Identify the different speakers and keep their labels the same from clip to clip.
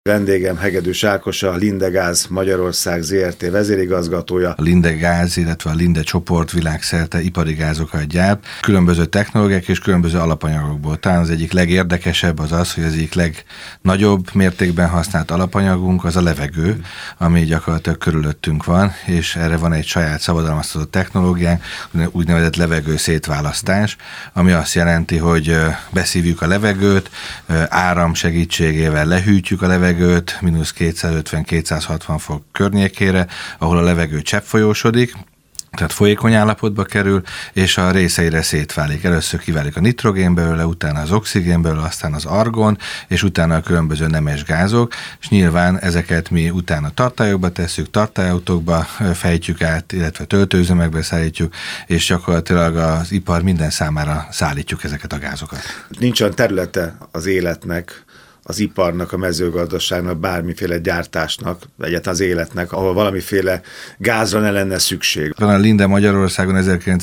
Speaker 1: Vendégem Hegedűs Ákos, a Linde Gáz Magyarország Zrt. Vezérigazgatója.
Speaker 2: A Linde Gáz, illetve a Linde csoport világszerte ipari gázokat gyárt, különböző technológiák és különböző alapanyagokból. Talán az egyik legérdekesebb az, hogy az egyik legnagyobb mértékben használt alapanyagunk az a levegő, ami gyakorlatilag körülöttünk van, és erre van egy saját szabadalmaztatott technológiánk, úgynevezett levegő szétválasztás, ami azt jelenti, hogy beszívjuk a levegőt, áram segítségével lehűtjük a levegőt, mínusz 250-260 fok környékére, ahol a levegő cseppfolyósodik, tehát folyékony állapotba kerül, és a részeire szétválik. Először kiválik a nitrogén belőle, utána az oxigén belőle, aztán az argon, és utána a különböző nemes gázok, és nyilván ezeket mi utána tartályokba tesszük, tartályautókba fejtjük át, illetve töltőüzemekbe szállítjuk, és gyakorlatilag az ipar minden számára szállítjuk ezeket a gázokat.
Speaker 1: Nincs olyan területe az életnek, az iparnak, a mezőgazdaságnak, bármiféle gyártásnak, egyáltalán az életnek, ahol valamiféle gázra ne lenne szükség.
Speaker 2: A Linde Magyarországon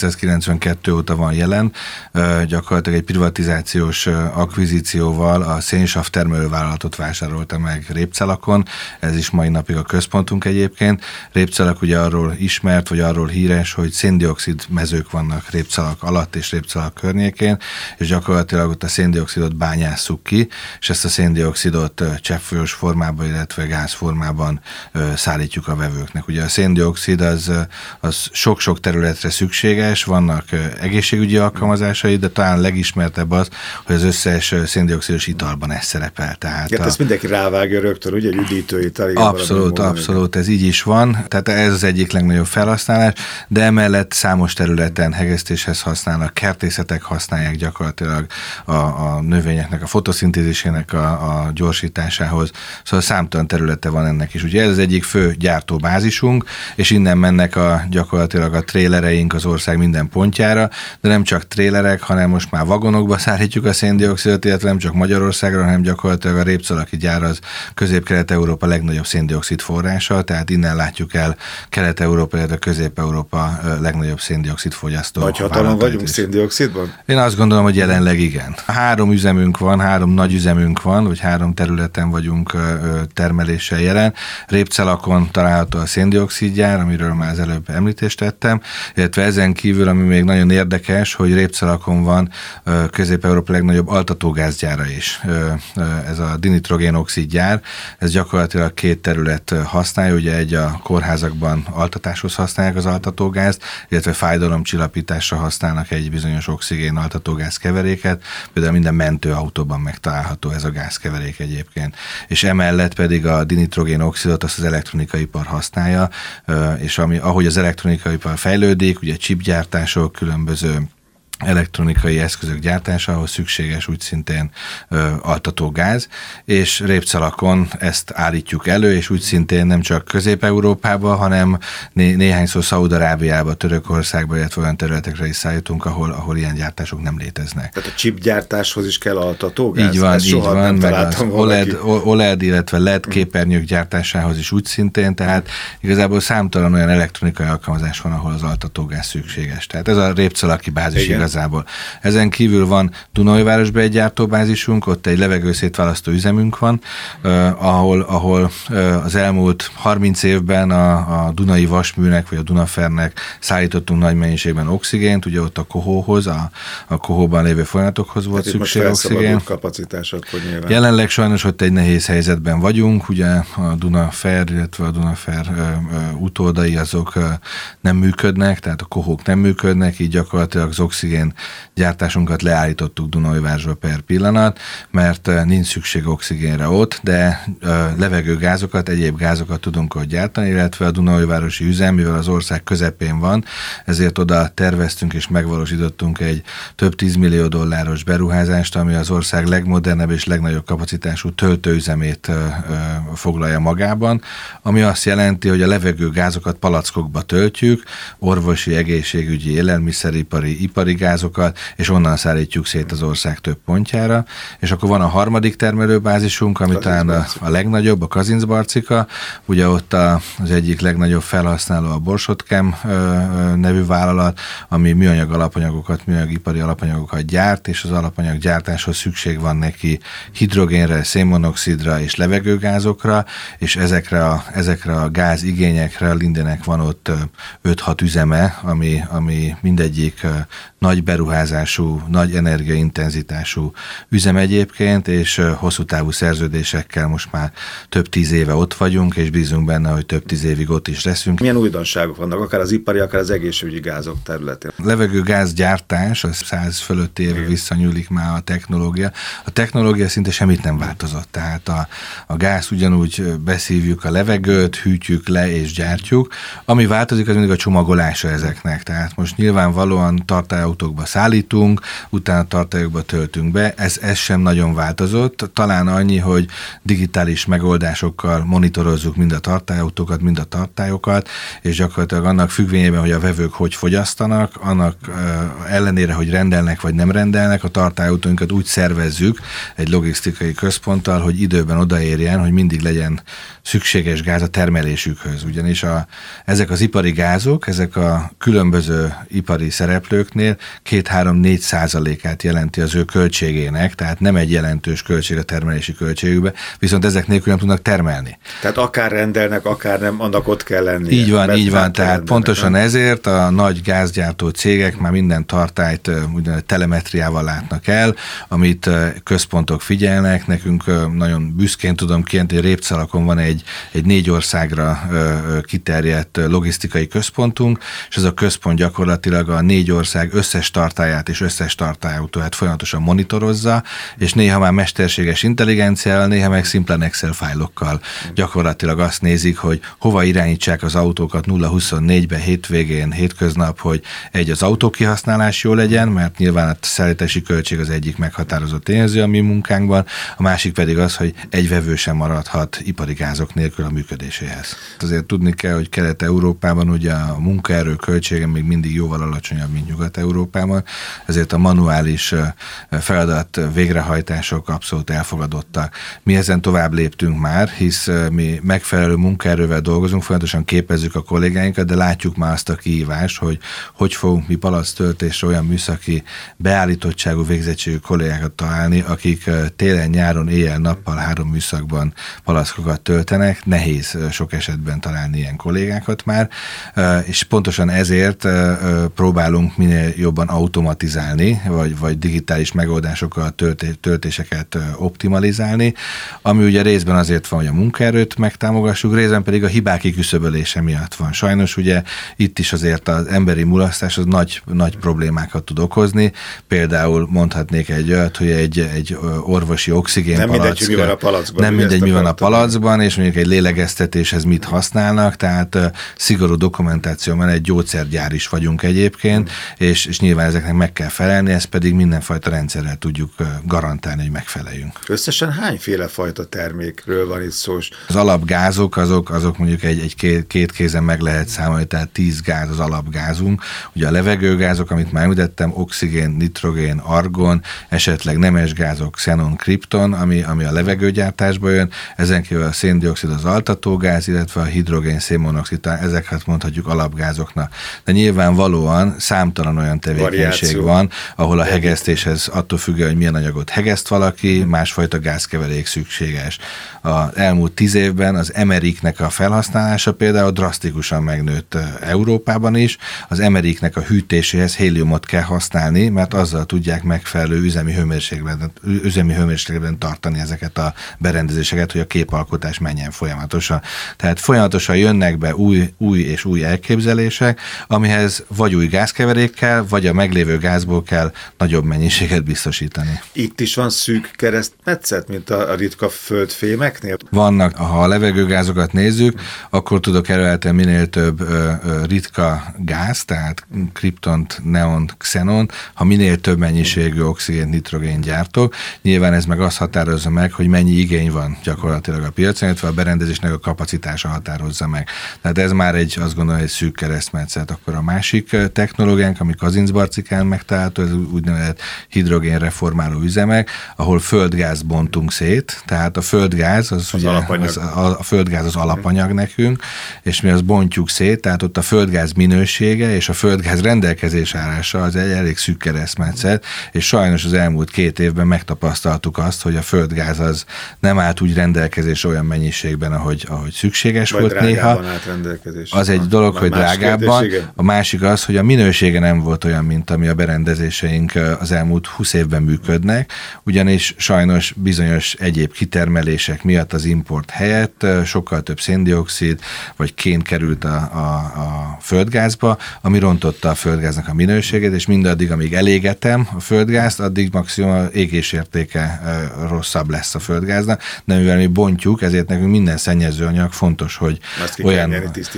Speaker 2: 1992 óta van jelen, gyakorlatilag egy privatizációs akvizícióval a szénsav termelővállalatot vásárolta meg Répcelakon, ez is mai napig a központunk egyébként. Répcelak ugye arról ismert, vagy arról híres, hogy széndioxid mezők vannak Répcelak alatt és Répcelak környékén, és gyakorlatilag ott a széndioxidot bányásszuk ki, és ezt a széndioxidot cseppfolyós formában, illetve gázformában szállítjuk a vevőknek. Ugye a széndioxid az sok-sok területre szükséges, vannak egészségügyi alkalmazásai, de talán legismertebb az, hogy az összes széndioxidos italban ez szerepel. Tehát
Speaker 1: ezt mindenki rávágja rögtön, ugye, egy üdítőital.
Speaker 2: Abszolút, ez így is van. Tehát ez az egyik legnagyobb felhasználás, de emellett számos területen hegesztéshez használnak, kertészetek használják gyakorlatilag a növényeknek a fotoszintézisének a gyorsításához. Szóval számtalan területe van ennek is. Ugye ez az egyik fő gyártóbázisunk, és innen mennek gyakorlatilag a trélereink az ország minden pontjára, de nem csak trélerek, hanem most már vagonokba szállítjuk a széndioxidot, illetve nem csak Magyarországra, hanem gyakorlatilag a Répcelaki gyár az Közép-Kelet-Európa legnagyobb széndioxid forrása, tehát innen látjuk el Kelet-Európa, illetve Közép-Európa legnagyobb széndioxid fogyasztó.
Speaker 1: Nagy hatalom vagyunk széndioxidban?
Speaker 2: Én azt gondolom, hogy jelenleg igen. 3 üzemünk van, 3 nagy üzemünk van, vagy 3 területen vagyunk termeléssel jelen. Répcelakon található a széndioxidgyár, amiről már az előbb említést tettem, illetve ezen kívül, ami még nagyon érdekes, hogy Répcelakon van Közép-Európa legnagyobb altatógázgyára is. Ez a dinitrogén-oxid gyár, ez gyakorlatilag 2 terület használja, ugye egy a kórházakban altatáshoz használják az altatógázt, illetve fájdalomcsillapításra használnak egy bizonyos oxigén altatógáz keveréket, például minden mentőautóban megtalálható ez a gázkeverék egyébként. És emellett pedig a dinitrogén-oxidot azt az elektronikai-ipar használja, és ahogy az elektronikai-ipar fejlődik, ugye chipgyártások, különböző elektronikai eszközök gyártásához szükséges úgy szintén altatógáz, és Répcelakon ezt állítjuk elő, és úgy szintén nem csak Közép-Európába, hanem néhányszor Szaúd-Arábiába, Törökországba, illetve olyan területekre is szállítunk, ahol ilyen gyártások nem léteznek.
Speaker 1: Tehát a chipgyártáshoz is kell altatógáz?
Speaker 2: Így van, meg az OLED, illetve LED képernyők gyártásához is úgy szintén, tehát igazából számtalan olyan elektronikai alkalmazás van, ahol az altatógáz szükséges. Tehát ez a Répcelaki bázis igazából. Ezen kívül van Dunaújvárosban egy gyártóbázisunk, ott egy levegőszétválasztó üzemünk van, ahol az elmúlt 30 évben a Dunai Vasműnek vagy a Dunafernek szállítottunk nagy mennyiségben oxigént, ugye ott a kohóhoz, a kohóban lévő folyamatokhoz volt szükség oxigén.
Speaker 1: Kapacitás akkor nyilván.
Speaker 2: Jelenleg sajnos ott egy nehéz helyzetben vagyunk, ugye a Dunafer, illetve a Dunafer utódai azok nem működnek, tehát a kohók nem működnek, így gyakorlatilag az oxigén gyártásunkat leállítottuk Dunaújvárosba per pillanat, mert nincs szükség oxigénre ott, de levegőgázokat, egyéb gázokat tudunk ott gyártani, illetve a Dunaújvárosi üzem, mivel az ország közepén van, ezért oda terveztünk és megvalósítottunk egy több 10 millió dolláros beruházást, ami az ország legmodernebb és legnagyobb kapacitású töltőüzemét foglalja magában, ami azt jelenti, hogy a levegőgázokat palackokba töltjük, orvosi, egészségügyi, élelmiszeripari, ipari gáz, levegőgázokat, és onnan szállítjuk szét az ország több pontjára. És akkor van a harmadik termelőbázisunk, ami talán a legnagyobb, a Kazincbarcika. Ugye ott az egyik legnagyobb felhasználó a Borsod-Chem nevű vállalat, ami műanyag alapanyagokat, műanyagipari alapanyagokat gyárt, és az alapanyag gyártáshoz szükség van neki hidrogénre, szénmonoxidra és levegőgázokra, és ezekre a gázigényekre Lindenek van ott 5-6 üzeme, ami mindegyik nagy beruházású, nagy energiaintenzitású üzem egyébként, és hosszú távú szerződésekkel most már több 10 éve ott vagyunk, és bízunk benne, hogy több 10 évig ott is leszünk.
Speaker 1: Milyen újdonságok vannak, akár az ipari, akár az egészségügyi gázok területén?
Speaker 2: A levegőgázgyártás, az 100 fölött éve visszanyúlik már a technológia. A technológia szinte semmit nem változott, tehát a gáz ugyanúgy beszívjuk a levegőt, hűtjük le és gyártjuk. Ami változik, az mindig a csomagolása ezeknek, tehát most nyilvánvalóan tartályautókba szállítunk, utána tartályokba töltünk be, ez sem nagyon változott, talán annyi, hogy digitális megoldásokkal monitorozzuk mind a tartályautókat, mind a tartályokat, és gyakorlatilag annak függvényében, hogy a vevők hogy fogyasztanak, annak ellenére, hogy rendelnek vagy nem rendelnek, a tartályautóinkat úgy szervezzük egy logisztikai központtal, hogy időben odaérjen, hogy mindig legyen szükséges gáz a termelésükhöz. Ugyanis ezek az ipari gázok, ezek a különböző ipari szereplőknél 2-3-4% jelenti az ő költségének, tehát nem egy jelentős költség a termelési költségükbe, viszont ezek nélkül nem tudnak termelni.
Speaker 1: Tehát akár rendelnek, akár nem, annak ott kell lennie.
Speaker 2: Így van, tehát pontosan ezért a nagy gázgyártó cégek már minden tartályt úgynevezett telemetriával látnak el, amit központok figyelnek. Nekünk nagyon büszkén tudom kijelenteni, hogy Répcelakon van egy 4 országra kiterjedt logisztikai központunk, és ez a központ gyakorlatilag a 4 ország összes tartályát és összes tartályautóját folyamatosan monitorozza, és néha már mesterséges intelligenciával, néha meg szimplen Excel fájlokkal gyakorlatilag azt nézik, hogy hova irányítsák az autókat 0-24-ben, hétvégén, hétköznap, hogy az autókihasználás jó legyen, mert nyilván a szállítási költség az egyik meghatározott tényező a mi munkánkban, a másik pedig az, hogy egy vevő sem maradhat ipari gázok nélkül a működéséhez. Azért tudni kell, hogy Kelet-Európában ugye a munkaerő költsége még mindig jóval alacsonyabb, mint Nyugat-Európában, ezért a manuális feladat végrehajtások abszolút elfogadottak. Mi ezen tovább léptünk már, hisz mi megfelelő munkaerővel dolgozunk, folyamatosan képezzük a kollégáinkat, de látjuk már azt a kihívást, hogy fogunk mi palacktöltésre olyan műszaki beállítottságú, végzettségű kollégákat találni, akik télen, nyáron, éjjel-nappal 3 műszakban palackokat töltenek. Nehéz sok esetben találni ilyen kollégákat már, és pontosan ezért próbálunk minél jobban automatizálni, vagy digitális megoldásokkal töltéseket optimalizálni, ami ugye részben azért van, hogy a munkaerőt megtámogassuk, részben pedig a hibák kiküszöbölése miatt van. Sajnos ugye itt is azért az emberi mulasztás az nagy problémákat tud okozni. Például mondhatnék egy olyat, hogy egy orvosi oxigénpalack. Nem mindegy, mi van a palackban, és mondjuk egy lélegeztetéshez mit használnak, tehát szigorú dokumentáció mellett egy gyógyszergyár is vagyunk egyébként, és nyilván ezeknek meg kell felelni, ezt pedig mindenfajta rendszerrel tudjuk garantálni, hogy megfeleljünk.
Speaker 1: Összesen hányféle fajta termékről van itt szó?
Speaker 2: Az alapgázok, azok mondjuk két kézen meg lehet számolni, tehát 10 gáz az alapgázunk. Ugye a levegőgázok, amit már említettem, oxigén, nitrogén, argon, esetleg nemesgázok, xenon, kripton, ami a levegőgyártásba jön, ezen kívül a széndioxid az altatógáz, illetve a hidrogén, szénmonoxid, ezeket mondhatjuk alapgázoknak. De nyilvánvalóan számtalan olyan tevékenység van, ahol a hegesztéshez attól függően, hogy milyen anyagot hegeszt valaki, másfajta gázkeverék szükséges. Az elmúlt 10 évben az emeriknek a felhasználása például drasztikusan megnőtt Európában is. Az emeriknek a hűtéséhez héliumot kell használni, mert azzal tudják megfelelő üzemi hőmérsékletben tartani ezeket a berendezéseket, hogy a képalkotás menjen folyamatosan. Tehát folyamatosan jönnek be új és új elképzelések, amihez vagy új gázkeverékkel, vagy a meglévő gázból kell nagyobb mennyiséget biztosítani.
Speaker 1: Itt is van szűk keresztmetszet, mint a ritka földfémeknél?
Speaker 2: Vannak, ha a levegőgázokat nézzük, akkor tudok előállítani minél több ritka gáz, tehát kriptont, neont, xenont, ha minél több mennyiségű oxigént, nitrogént gyártok. Nyilván ez meg azt határozza meg, hogy mennyi igény van gyakorlatilag a piacon, illetve a berendezésnek a kapacitása határozza meg. Tehát ez már azt gondolom, egy szűk keresztmetszet. Akkor a másik technológiánk, ami Kazincbarcikán Szabadbarcikán megtalálható, ez úgynevezett hidrogénreformáló üzemek, ahol földgázt bontunk szét, tehát a földgáz a földgáz az alapanyag nekünk, és mi azt bontjuk szét, tehát ott a földgáz minősége és a földgáz rendelkezés állása az egy elég szűk keresztmetszet, és sajnos az elmúlt 2 évben megtapasztaltuk azt, hogy a földgáz az nem állt úgy rendelkezés olyan mennyiségben, ahogy szükséges
Speaker 1: vagy
Speaker 2: volt néha. Az egy dolog, hogy drágábban. A másik az, hogy a minősége nem volt olyan, mint ami a berendezéseink az elmúlt 20 évben működnek, ugyanis sajnos bizonyos egyéb kitermelések miatt az import helyett sokkal több széndioxid vagy kén került a földgázba, ami rontotta a földgáznak a minőségét, és mindaddig, amíg elégetem a földgázt, addig maximum égésértéke rosszabb lesz a földgáznak, de mivel mi bontjuk, ezért nekünk minden szennyezőanyag fontos, hogy olyan...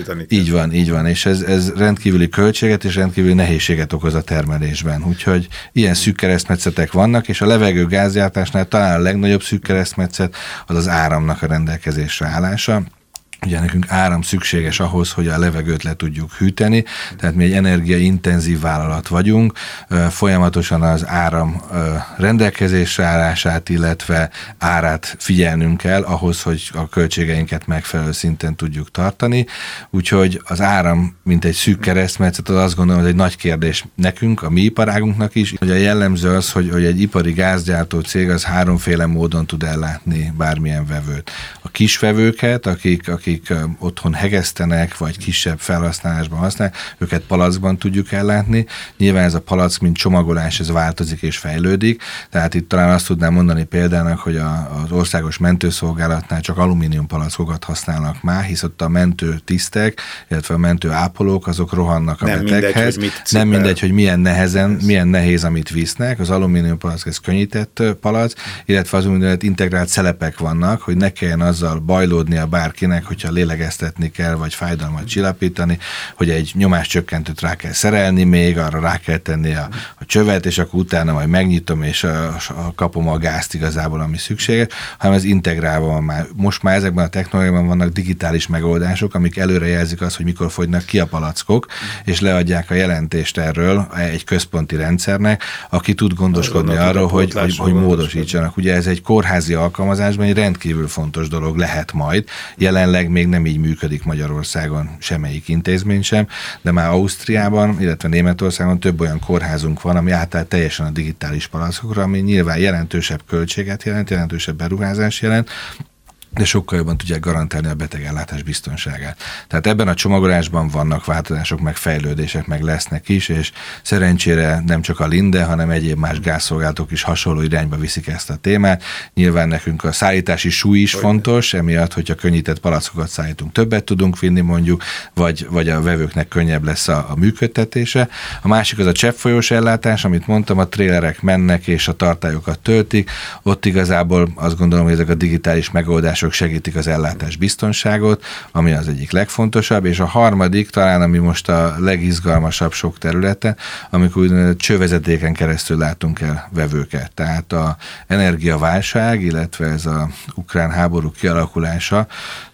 Speaker 2: Így van, és ez rendkívüli költséget és rendkívüli nehézséget okoz a termelésben. Úgyhogy ilyen szűk keresztmetszetek vannak, és a levegő gázgyártásnál talán a legnagyobb szűk keresztmetszet az az áramnak a rendelkezésre állása. Ugye nekünk áram szükséges ahhoz, hogy a levegőt le tudjuk hűteni, tehát mi egy energiaintenzív vállalat vagyunk, folyamatosan az áram rendelkezésre állását, illetve árát figyelnünk kell ahhoz, hogy a költségeinket megfelelő szinten tudjuk tartani, úgyhogy az áram, mint egy szűk keresztmetszet, az azt gondolom, hogy egy nagy kérdés nekünk, a mi iparágunknak is. Ugye a jellemző az, hogy egy ipari gázgyártó cég az 3 módon tud ellátni bármilyen vevőt. A kisvevőket, akik otthon hegesztenek, vagy kisebb felhasználásban használják, őket palackban tudjuk ellátni. Nyilván ez a palack, mint csomagolás, ez változik és fejlődik, tehát itt talán azt tudnám mondani példának, hogy az országos mentőszolgálatnál csak alumínium palackokat használnak már, hisz ott a mentőtisztek, illetve a mentőápolók, azok rohannak a beteghez. Nem mindegy, hogy milyen nehéz, amit visznek. Az alumínium palack, ez könnyített palack, illetve az úgynevezett integrált szelepek vannak, hogy ne kelljen azzal bajlódnia bárkinek, hogyha lélegeztetni kell, vagy fájdalmat csillapítani, hogy egy nyomáscsökkentőt rá kell szerelni még, arra rá kell tenni a csövet, és akkor utána majd megnyitom, és kapom a gázt igazából, ami szükséges, hanem ez integrálva van már. Most már ezekben a technológiában vannak digitális megoldások, amik előre jelzik azt, hogy mikor fogynak ki a palackok, és leadják a jelentést erről egy központi rendszernek, aki tud gondoskodni arról, hogy módosítsanak. Ugye ez egy kórházi alkalmazásban egy rendkívül fontos dolog lehet majd. Jelenleg még nem így működik Magyarországon semmelyik intézmény sem, de már Ausztriában, illetve Németországon több olyan kórházunk van, ami átállt teljesen a digitális palackokra, ami nyilván jelentősebb költséget jelent, jelentősebb beruházás jelent, de sokkal jobban tudják garantálni a betegellátás biztonságát. Tehát ebben a csomagolásban vannak változások, meg fejlődések, meg lesznek is, és szerencsére nem csak a Linde, hanem egyéb más gázszolgáltatók is hasonló irányba viszik ezt a témát. Nyilván nekünk a szállítási súly is fontos, emiatt, hogyha könnyített palackokat szállítunk, többet tudunk vinni mondjuk, vagy a vevőknek könnyebb lesz a működtetése. A másik az a cseppfolyós ellátás, amit mondtam, a trélerek mennek és a tartályokat töltik. Ott igazából azt gondolom, hogy ezek a digitális megoldások segítik az ellátás biztonságot, ami az egyik legfontosabb, és a harmadik, talán ami most a legizgalmasabb sok területen, amikor úgynevezett csővezetéken keresztül látunk el vevőket. Tehát az energiaválság, illetve ez az ukrán háború kialakulása,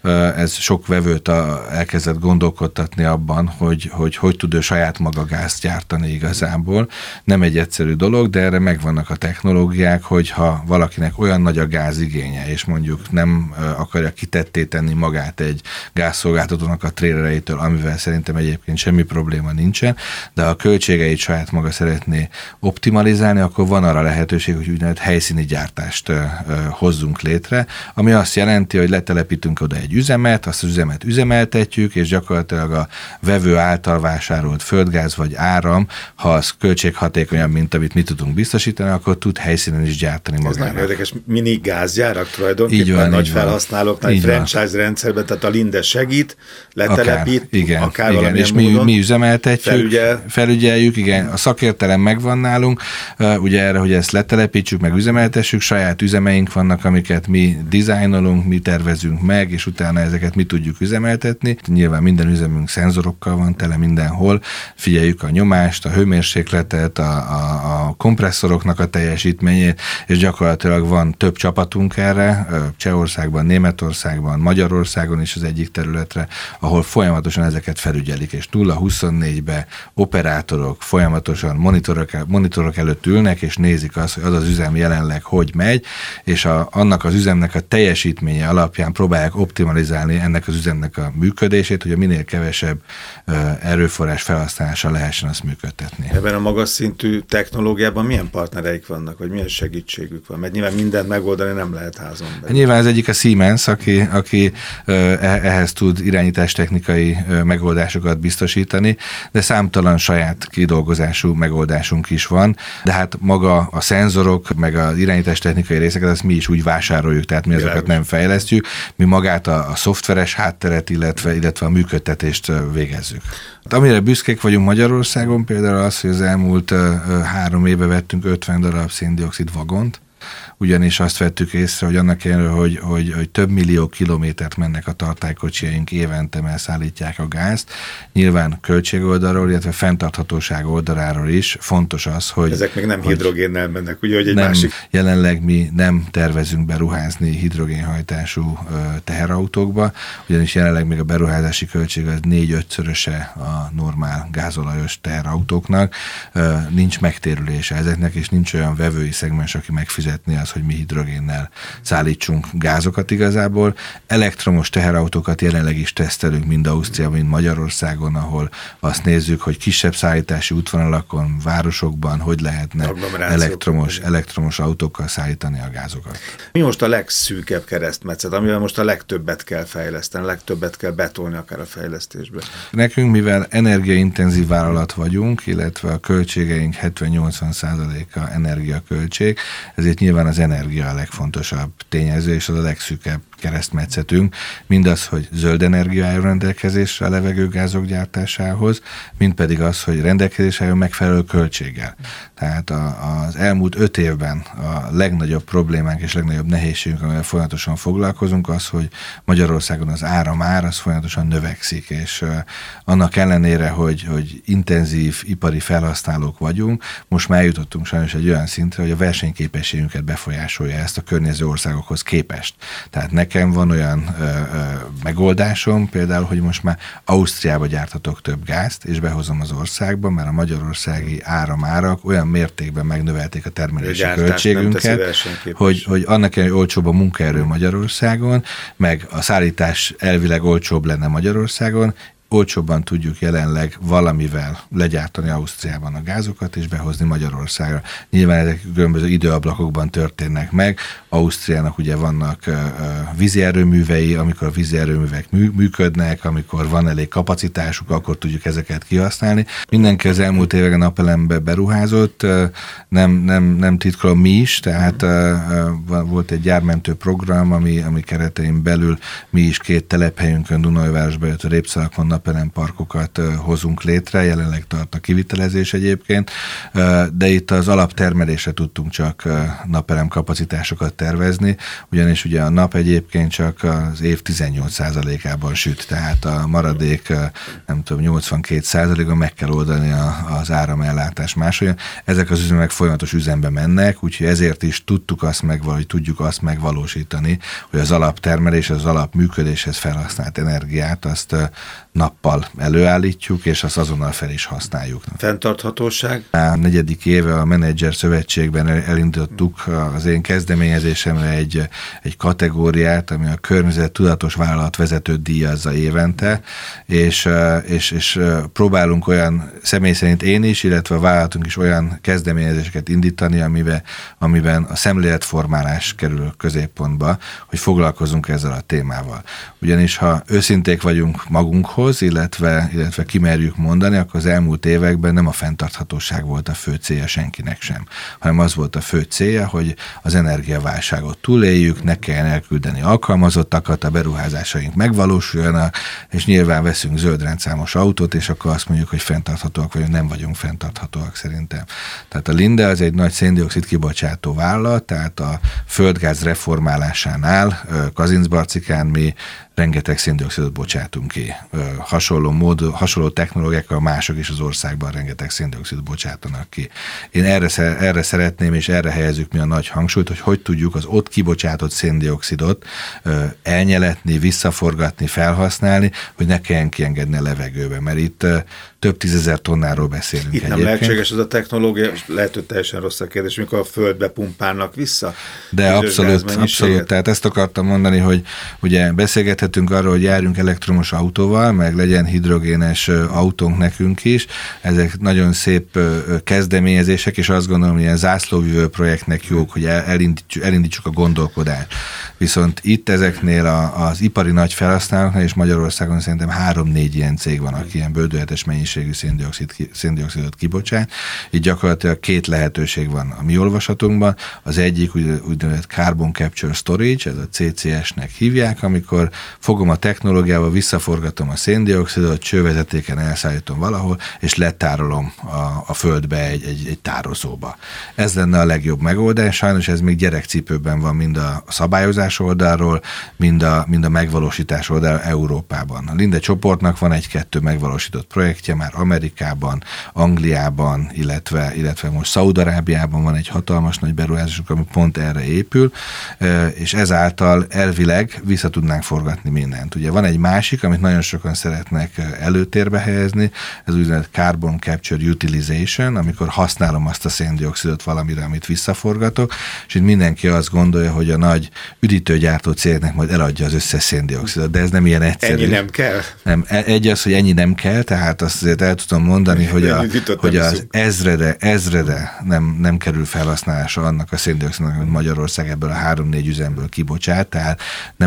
Speaker 2: ez sok vevőt elkezdett gondolkodtatni abban, hogy tud ő saját maga gázt gyártani igazából. Nem egy egyszerű dolog, de erre megvannak a technológiák, hogyha valakinek olyan nagy a gázigénye, és mondjuk nem akarja kitetté tenni magát egy gázszolgáltatónak a trélereitől, amivel szerintem egyébként semmi probléma nincsen, de ha a költségeit saját maga szeretné optimalizálni, akkor van arra lehetőség, hogy úgynevezett helyszíni gyártást hozzunk létre, ami azt jelenti, hogy letelepítünk oda egy üzemet, azt az üzemet üzemeltetjük, és gyakorlatilag a vevő által vásárolt földgáz vagy áram, ha az költséghatékonyabb, mint amit mi tudunk biztosítani, akkor tud helyszínen is gyártani magának. Ez nagyon
Speaker 1: érdekes, mini gázgyárak tulajdonképpen nagy felhasználóknál, egy franchise rendszerben, tehát a Linde segít, letelepít, akár
Speaker 2: igen, és mi üzemeltetjük, felügyeljük, igen, a szakértelem megvan nálunk, ugye erre, hogy ezt letelepítsük, meg üzemeltessük, saját üzemeink vannak, amiket mi dizájnolunk, mi tervezünk meg, és utána ezeket mi tudjuk üzemeltetni. Nyilván minden üzemünk szenzorokkal van tele mindenhol, figyeljük a nyomást, a hőmérsékletet, a kompresszoroknak a teljesítményét, és gyakorlatilag van több csapatunk erre, Csehországban Franciaországban, Németországban, Magyarországon is az egyik területre, ahol folyamatosan ezeket felügyelik, és 0-24-be operátorok folyamatosan monitorok előtt ülnek, és nézik azt, hogy az az üzem jelenleg hogy megy, és annak az üzemnek a teljesítménye alapján próbálják optimalizálni ennek az üzemnek a működését, hogy a minél kevesebb erőforrás felhasználással lehessen azt működtetni.
Speaker 1: Ebben a magas szintű technológiában milyen partnereik vannak, vagy milyen segítségük van? Mert nyilván mindent megoldani nem lehet házon belül.
Speaker 2: Nyilván az egyik a Siemens, aki ehhez tud irányítástechnikai megoldásokat biztosítani, de számtalan saját kidolgozású megoldásunk is van, de hát maga a szenzorok, meg az irányítástechnikai részeket, azt mi is úgy vásároljuk, tehát mi azokat nem fejlesztjük, mi magát a szoftveres hátteret, illetve a működtetést végezzük. Amire büszkék vagyunk Magyarországon, például az, hogy az elmúlt 3 éve vettünk 50 darab széndioxid vagont, ugyanis azt vettük észre, hogy annak ellenére, hogy több millió kilométert mennek a tartálykocsijaink évente, mert szállítják a gázt. Nyilván költségoldalról, illetve fenntarthatóság oldaláról is fontos az, hogy...
Speaker 1: Ezek még nem hidrogénnel mennek, ugye, hogy egy másik...
Speaker 2: Jelenleg mi nem tervezünk beruházni hidrogénhajtású teherautókba, ugyanis jelenleg még a beruházási költség az 4-5-szöröse a normál gázolajos teherautóknak. Nincs megtérülése ezeknek, és nincs olyan vevői szegmens, aki megfizetni az, hogy mi hidrogénnel szállítsunk gázokat igazából. Elektromos teherautókat jelenleg is tesztelünk mind Ausztriában, mind Magyarországon, ahol azt nézzük, hogy kisebb szállítási útvonalakon, városokban hogy lehetne elektromos autókkal szállítani a gázokat.
Speaker 1: Mi most a legszűkebb keresztmetszet, amivel most a legtöbbet kell fejleszteni, a legtöbbet kell betolni akár a fejlesztésbe?
Speaker 2: Nekünk, mivel energiaintenzív vállalat vagyunk, illetve a költségeink 70-80%-a energiaköltség, ezért nyilván az energia a legfontosabb tényező, és az a legszűkebb keresztmetszetünk, mindaz, hogy zöld energia álljon rendelkezésre a levegőgázok gyártásához, mind pedig az, hogy rendelkezésre álljon megfelelő költséggel. Tehát az elmúlt 5 évben a legnagyobb problémánk és legnagyobb nehézségünk, amivel folyamatosan foglalkozunk, az, hogy Magyarországon az áramár az folyamatosan növekszik, és annak ellenére, hogy intenzív ipari felhasználók vagyunk, most már eljutottunk sajnos egy olyan szintre, hogy a versenyképességünket befolyásolja ezt a környező országokhoz képest. Tehát nekem van olyan megoldásom, például, hogy most már Ausztriába gyártatok több gázt, és behozom az országba, mert a magyarországi áramárak olyan mértékben megnövelték a termelési költségünket, hogy annak ellenére, hogy olcsóbb a munkaerő Magyarországon, meg a szállítás elvileg olcsóbb lenne Magyarországon, olcsóbban tudjuk jelenleg valamivel legyártani Ausztriában a gázokat és behozni Magyarországra. Nyilván ezek különböző időablakokban történnek meg. Ausztriának ugye vannak vízi erőművei, amikor a vízi erőművek működnek, amikor van elég kapacitásuk, akkor tudjuk ezeket kihasználni. Mindenki az elmúlt években napelembe beruházott, nem titkolom mi is, tehát volt egy gyármentő program, ami keretein belül mi is 2 telephelyünkön, Dunaújvárosban, a Répszalakon napelemparkokat hozunk létre, jelenleg tart a kivitelezés egyébként, de itt az alaptermelésre tudtunk csak napelem kapacitásokat tervezni, ugyanis ugye a nap egyébként csak az év 18%-ában süt, tehát a maradék, nem tudom, 82%-on meg kell oldani az áramellátás másolja. Ezek az üzemek folyamatos üzembe mennek, úgyhogy ezért is tudjuk azt megvalósítani, hogy az alaptermelés, az alapműködéshez felhasznált energiát, azt nappal előállítjuk, és azt azonnal fel is használjuk.
Speaker 1: Fenntarthatóság?
Speaker 2: A 4. éve a Menedzser Szövetségben elindítottuk az én kezdeményezésemre egy kategóriát, ami a környezet tudatos vállalatvezetőt díjazza évente, és próbálunk olyan, személy szerint én is, illetve a vállalatunk is olyan kezdeményezéseket indítani, amiben a szemléletformálás kerül középpontba, hogy foglalkozunk ezzel a témával. Ugyanis ha őszinték vagyunk magunkhoz, illetve kimerjük mondani, akkor az elmúlt években nem a fenntarthatóság volt a fő célja senkinek sem, hanem az volt a fő célja, hogy az energiaválságot túléljük, ne kelljen elküldeni alkalmazottakat, a beruházásaink megvalósuljanak, és nyilván veszünk zöld rendszámos autót, és akkor azt mondjuk, hogy fenntarthatóak vagyunk, nem vagyunk fenntarthatóak szerintem. Tehát a Linde az egy nagy széndioxid kibocsátó vállalat, tehát a földgáz reformálásánál Kazincbarcikán mi rengeteg széndioxidot bocsátunk ki hasonló technológiákkal mások is az országban rengeteg széndioxidot bocsátanak ki. Én erre szeretném, és erre helyezzük mi a nagy hangsúlyt, hogy tudjuk az ott kibocsátott széndioxidot elnyeletni, visszaforgatni, felhasználni, hogy ne kelljen kiengedni a levegőbe, mert itt több 10 000 tonnáról beszélünk.
Speaker 1: Itt nem lehetséges az a technológia, lehet, hogy teljesen rossz a kérdés, mikor a földbe pumpálnak vissza?
Speaker 2: De abszolút. Tehát ezt akartam mondani, hogy ugye beszélgethetünk arról, hogy járjunk elektromos autóval, meg legyen hidrogénes autónk nekünk is. Ezek nagyon szép kezdeményezések, és azt gondolom, hogy ilyen zászlóvivő projektnek jók, hogy elindítsuk a gondolkodást. Viszont itt ezeknél az ipari nagy felhasználóknál, és Magyarországon szerintem 3-4 ilyen cég van, aki ilyen bődületes mennyiségű széndioxidot kibocsát. Itt gyakorlatilag 2 lehetőség van a mi olvasatunkban. Az egyik úgynevezett Carbon Capture Storage, ez a CCS-nek hívják, amikor fogom a technológiával, visszaforgatom a széndioxidot, csővezetéken elszállítom valahol, és letárolom a földbe egy tározóba. Ez lenne a legjobb megoldás. Sajnos ez még gyerekcipőben van mind a szabályozás oldalról, mind a megvalósítás oldalról Európában. A Linde csoportnak van 1-2 megvalósított projektje már Amerikában, Angliában, illetve most Szaúd-Arábiában van egy hatalmas nagy beruházásunk, ami pont erre épül, és ezáltal elvileg vissza tudnánk forgatni mindent. Ugye van egy másik, amit nagyon sokan szeretnek előtérbe helyezni, ez úgynevezett Carbon Capture Utilization, amikor használom azt a széndioxidot valamire, amit visszaforgatok, és itt mindenki azt gondolja, hogy a nagy üdítőgyártó cégnek majd eladja az összes széndioxidot, de ez nem ilyen egyszerű.
Speaker 1: Ennyi nem kell?
Speaker 2: Nem, egy az, hogy ennyi nem kell, tehát azt azért el tudom mondani, hogy az ezrede nem kerül felhasználásra annak a széndioxidnak, amit Magyarország ebből a 3-4 üzemből kibocsát, tehát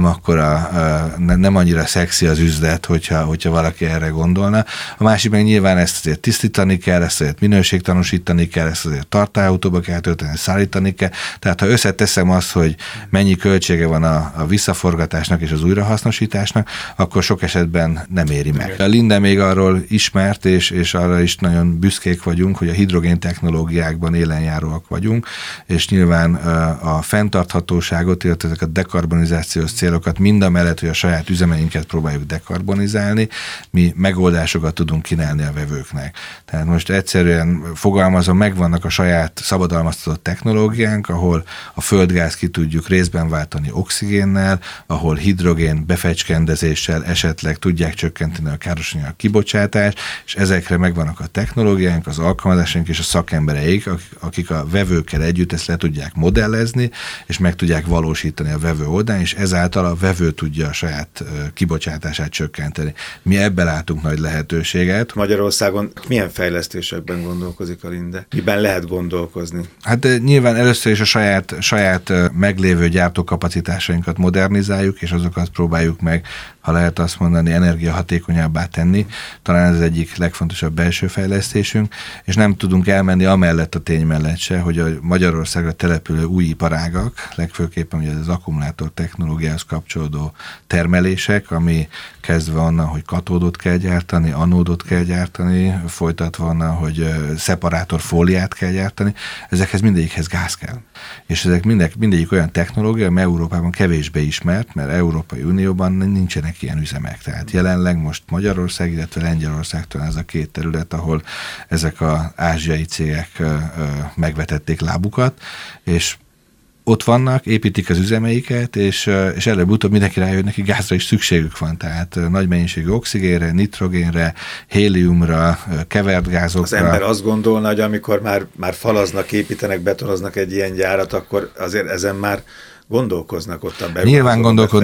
Speaker 2: nem annyira szexi az üzlet, hogyha valaki erre gondolna. A másik meg nyilván ezt azért tisztítani kell, ezt azért minőségtanúsítani kell, ezt azért tartályautóba kell tölteni, szállítani kell. Tehát ha összeteszem azt, hogy mennyi költsége van a visszaforgatásnak és az újrahasznosításnak, akkor sok esetben nem éri meg. A Linde még arról ismert, és arra is nagyon büszkék vagyunk, hogy a hidrogén technológiákban élenjáróak vagyunk, és nyilván a fenntarthatóságot, illetve ezek a dekarbonizációs célokat mindamellett, hogy a saját üzemeinket próbáljuk dekarbonizálni, mi megoldásokat tudunk kínálni a vevőknek. Tehát most egyszerűen fogalmazom, megvannak a saját szabadalmaztatott technológiánk, ahol a földgáz ki tudjuk részben váltani oxigénnel, ahol hidrogén befecskendezéssel esetleg tudják csökkenteni a károsanyag kibocsátást, és ezekre megvannak a technológiánk, az alkalmazásaink és a szakembereik, akik a vevőkkel együtt ezt le tudják modellezni, és meg tudják valósítani a vevő oldalán, és ezáltal a vevő tudja a saját kibocsátását csökkenteni. Mi ebben látunk nagy lehetőséget.
Speaker 1: Magyarországon milyen fejlesztésekben gondolkozik a Linde? Miben lehet gondolkozni?
Speaker 2: Hát nyilván először is a saját meglévő gyártókapacitásainkat modernizáljuk, és azokat próbáljuk meg, ha lehet azt mondani, energiahatékonyabbá tenni. Talán ez az egyik legfontosabb belső fejlesztésünk, és nem tudunk elmenni amellett a tény mellett se, hogy a Magyarországra települő új iparágak, legfőképpen ugye az akkumulátor technológiához kapcsolódó termelések, ami kezdve onnan, hogy katódot kell gyártani, anódot kell gyártani, folytatva onnan, hogy szeparátorfóliát kell gyártani, ezekhez mindegyikhez gáz kell. És ezek mindegyik olyan technológia, ami Európában kevésbé ismert, mert Európai Unióban nincsenek ilyen üzemek. Tehát jelenleg most Magyarország, illetve Lengyelországtól ez a 2 terület, ahol ezek az ázsiai cégek megvetették lábukat, és ott vannak, építik az üzemeiket, és előbb-utóbb mindenki rájön, neki gázra is szükségük van, tehát nagy mennyiségű oxigénre, nitrogénre, héliumra, kevert gázokra.
Speaker 1: Az ember azt gondolna, hogy amikor már falaznak, építenek, betonoznak egy ilyen gyárat, akkor azért ezen már gondolkoznak ott a beruházók.
Speaker 2: Nyilván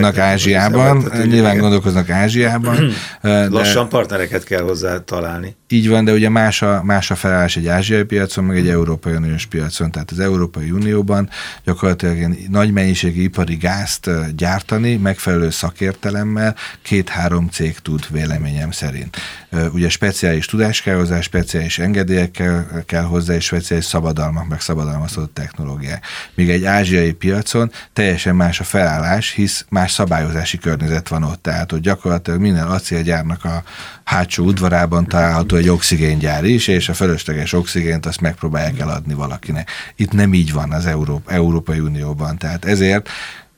Speaker 2: gondolkoznak Ázsiában.
Speaker 1: Lassan partnereket kell hozzá találni.
Speaker 2: Így van, de ugye más a felállás egy ázsiai piacon, meg egy Európai Uniós piacon. Tehát az Európai Unióban gyakorlatilag nagy mennyiségű ipari gázt gyártani, megfelelő szakértelemmel 2-3 cég tud véleményem szerint. Ugye speciális tudás kell hozzá, speciális engedélyek kell hozzá, és speciális szabadalmak, meg szabadalmaztatott technológiák. Míg egy ázsiai piacon teljesen más a felállás, hisz más szabályozási környezet van ott. Tehát, hogy gyakorlatilag minden acélgyárnak a hátsó udvarában található egy oxigéngyár is, és a fölösleges oxigént azt megpróbálják eladni valakinek. Itt nem így van az Európai Unióban. Tehát ezért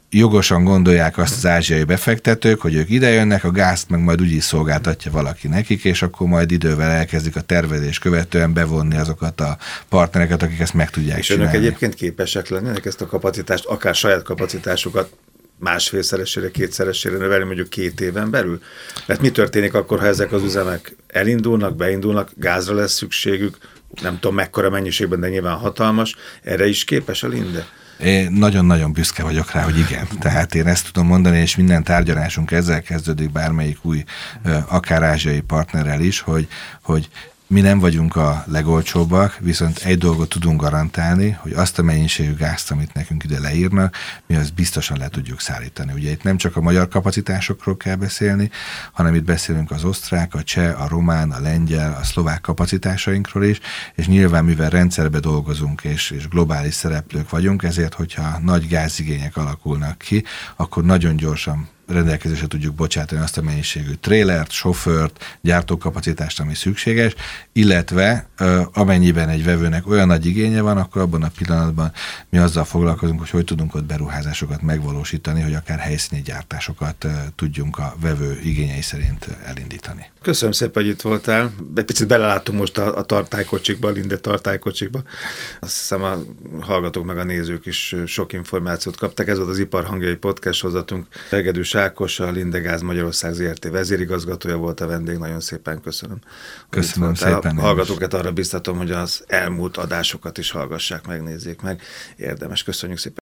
Speaker 2: jogosan gondolják azt az ázsiai befektetők, hogy ők idejönnek, a gázt meg majd úgy is szolgáltatja valaki nekik, és akkor majd idővel elkezdik a tervezés követően bevonni azokat a partnereket, akik ezt meg tudják csinálni.
Speaker 1: És önök egyébként képesek lennének ezt a kapacitást, akár saját kapacitásukat másfélszeresére, kétszeresére növelni mondjuk 2 éven belül? Mert mi történik akkor, ha ezek az üzemek elindulnak, beindulnak, gázra lesz szükségük, nem tudom mekkora mennyiségben, de nyilván hatalmas, erre is képes a Linde?
Speaker 2: Én nagyon-nagyon büszke vagyok rá, hogy igen. Tehát én ezt tudom mondani, és minden tárgyalásunk ezzel kezdődik bármelyik új, akár ázsiai partnerrel is, hogy mi nem vagyunk a legolcsóbbak, viszont egy dolgot tudunk garantálni, hogy azt a mennyiségű gázt, amit nekünk ide leírnak, mi azt biztosan le tudjuk szállítani. Ugye itt nem csak a magyar kapacitásokról kell beszélni, hanem itt beszélünk az osztrák, a cseh, a román, a lengyel, a szlovák kapacitásainkról is, és nyilván mivel rendszerbe dolgozunk és globális szereplők vagyunk, ezért, hogyha nagy gázigények alakulnak ki, akkor nagyon gyorsan rendelkezésre tudjuk bocsátani azt a mennyiségű trélert, sofőrt, gyártókapacitást, ami szükséges, illetve amennyiben egy vevőnek olyan nagy igénye van, akkor abban a pillanatban mi azzal foglalkozunk, hogy tudunk ott beruházásokat megvalósítani, hogy akár helyszíni gyártásokat tudjunk a vevő igényei szerint elindítani.
Speaker 1: Köszönöm szépen, hogy itt voltál. Egy picit beleláttunk most a tartálykocsikba, a Linde tartálykocsikba. Azt hiszem a hallgatók meg a nézők is sok információt kaptak. Ez volt az Ipar Hangjai Podcast sorozatunk. Hegedűs Ákos, a Linde Gáz Magyarország Zrt. vezérigazgatója volt a vendég. Nagyon szépen köszönöm.
Speaker 2: Köszönöm szépen.
Speaker 1: A hallgatókat arra biztatom, hogy az elmúlt adásokat is hallgassák, megnézzék meg. Érdemes. Köszönjük szépen.